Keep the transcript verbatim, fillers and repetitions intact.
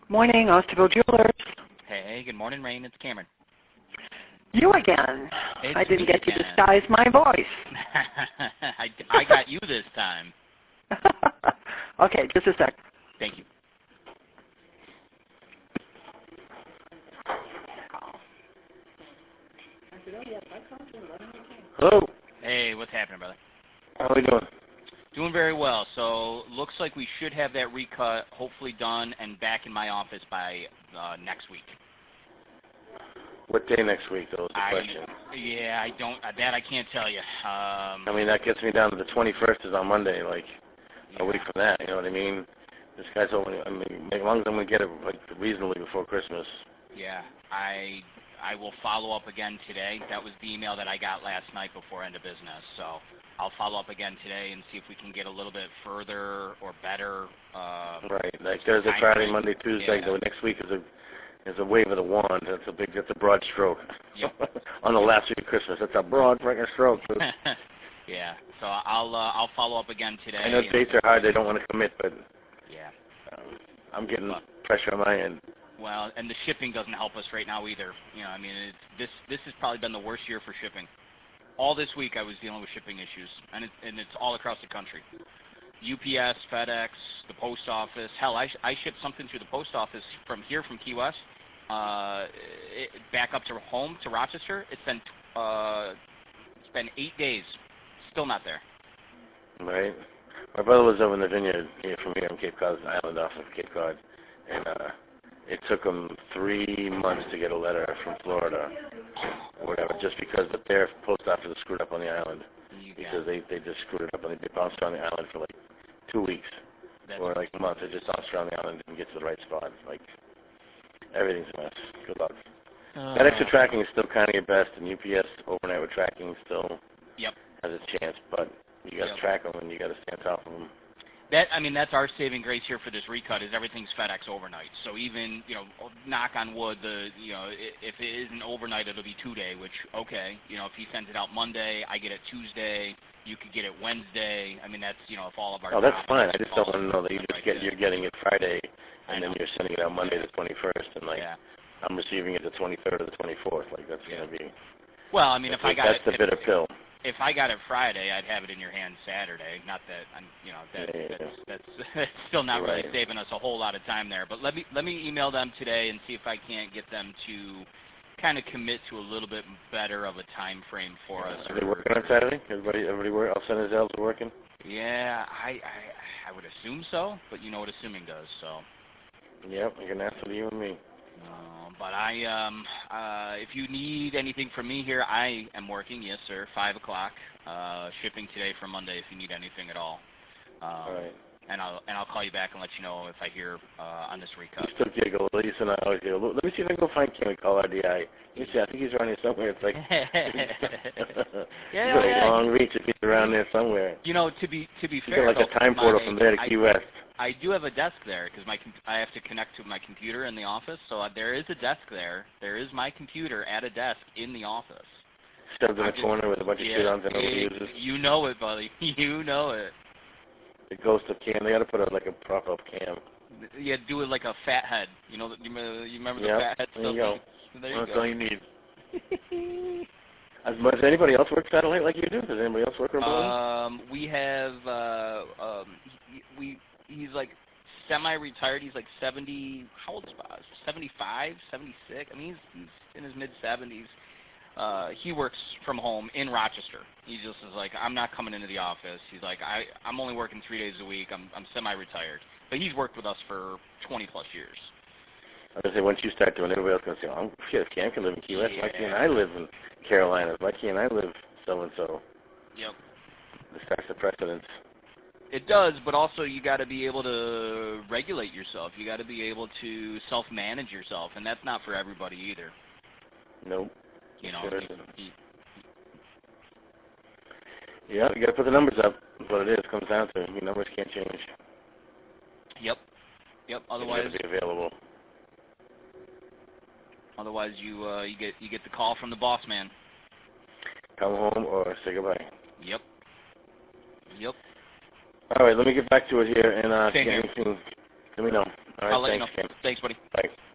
Morning, Osterville Jewelers. Hey, good morning, Rain. It's Cameron. You again. It's I didn't me get again. to disguise my voice. I, I got you this time. Okay, just a sec. Thank you. Hello. Hey, what's happening, brother? How are we doing? Doing very well. So looks like we should have that recut hopefully done and back in my office by uh, next week. What day next week, though, is the I, question. Yeah, I don't. That I can't tell you. Um, I mean, that gets me down to the twenty-first is on Monday, like yeah. a week from that. You know what I mean? This guy's only. I mean, as long as I'm gonna get it like reasonably before Christmas. Yeah, I I will follow up again today. That was the email that I got last night before end of business. So I'll follow up again today and see if we can get a little bit further or better. Uh, right. Like Thursday, Friday, frame. Monday, Tuesday. Yeah. The next week is a is a wave of the wand. That's a big. That's a broad stroke. Yep. On the last week of Christmas, that's a broad freaking stroke. Yeah. So I'll uh, I'll follow up again today. I know dates are hard. They don't want to commit, but yeah, um, I'm getting well, pressure on my end. Well, and the shipping doesn't help us right now either. You know, I mean, it's, this this has probably been the worst year for shipping. All this week I was dealing with shipping issues, and it, and it's all across the country. U P S, FedEx, the post office. Hell, I, sh- I shipped something through the post office from here, from Key West, uh, it, back up to home, to Rochester. It's been uh, it's been eight days. Still not there. Right. My brother was over in the vineyard here from here on Cape Cod Island off of Cape Cod, and uh, it took him three months to get a letter from Florida or whatever, just because but their post office is screwed up on the island. You Because got they, they just screwed it up and they bounced around the island for like two weeks That's or like a month. They just bounced around the island and get to the right spot. Like, everything's a mess. Good luck. uh, That extra tracking is still kind of your best, and U P S overnight with tracking still Yep. has a chance, but you got to Yep. track them and you got to stay on top of them. That I mean, that's our saving grace here for this recut is everything's FedEx overnight. So even you know, knock on wood, the you know, if it isn't overnight, it'll be two day. Which okay, you know, if he sends it out Monday, I get it Tuesday. You could get it Wednesday. I mean, that's you know, if all of our Oh, that's jobs fine. I just don't fall want to know that you just right get there. you're getting it Friday I and know. then you're sending it out Monday the twenty-first, and like Yeah. I'm receiving it the twenty-third or the twenty-fourth. Like that's Yeah. gonna be. Well, I mean, if that's I got that's it, the if, bitter pill. if I got it Friday, I'd have it in your hands Saturday. Not that I'm, you know, that, Yeah, yeah, that's, that's that's still not really right. saving us a whole lot of time there. But let me let me email them today and see if I can't get them to kind of commit to a little bit better of a time frame for us. Are they working on Saturday? Everybody, everybody work. All San Jose's are working. Yeah, I, I I would assume so, but you know what assuming does. So. Yep, you're gonna ask for you and me. Uh, but I, um, uh, if you need anything from me here, I am working. Yes, sir. Five o'clock. Uh, shipping today for Monday. If you need anything at all. Um, All right. And I'll and I'll call you back and let you know if I hear uh, on this recut. Still giggle. Lisa and I always giggle. Let me see if I can go find Kim and call R D I. Let me see. I think he's around here somewhere. It's like yeah, he's got yeah. a long reach if he's around there somewhere. You know, to be to be He's fair, got like though, a time portal my- from there to I, Key West. I do have a desk there because my com- I have to connect to my computer in the office. So uh, there is a desk there. There is my computer at a desk in the office. Stubbed in I'm a just- corner with a bunch of yeah, shit on that nobody it- uses. You know it, buddy. You know it. The ghost of Cam. They got to put a, like a prop up Cam. Yeah, do it like a fat head. You know, you remember, you remember the Yep, fat head there stuff? you go. There you That's go. all you need. Has, does anybody else work satellite like you do? Does anybody else work remotely? Um, we have uh, um, he, we he's like semi-retired. He's like seventy. How old is Boz? seventy-five, seventy-six. I mean, he's he's in his mid seventies. Uh, he works from home in Rochester. He just is like, I'm not coming into the office. He's like, I I'm only working three days a week. I'm I'm semi-retired, but he's worked with us for twenty plus years. I was gonna say once you start doing, everybody else gonna say, "Oh shit, if Cam can live in Key West, why can't I live in Carolina? Why can't I live so and so?" Yep. This starts the precedence. It does, but also you got to be able to regulate yourself. You got to be able to self-manage yourself, and that's not for everybody either. Nope. You know. Sure you, isn't. you, Yeah, you got to put the numbers up. That's what it is. It comes down to. Your numbers can't change. yep. Yep. They Otherwise, got to be available. otherwise you uh, you get you get the call from the boss man. Come home or say goodbye. Yep. Yep. All right, let me get back to it here and uh, Same get here. anything. Let me know. All right, I'll let thanks, you know. Ken. Thanks, buddy. Bye.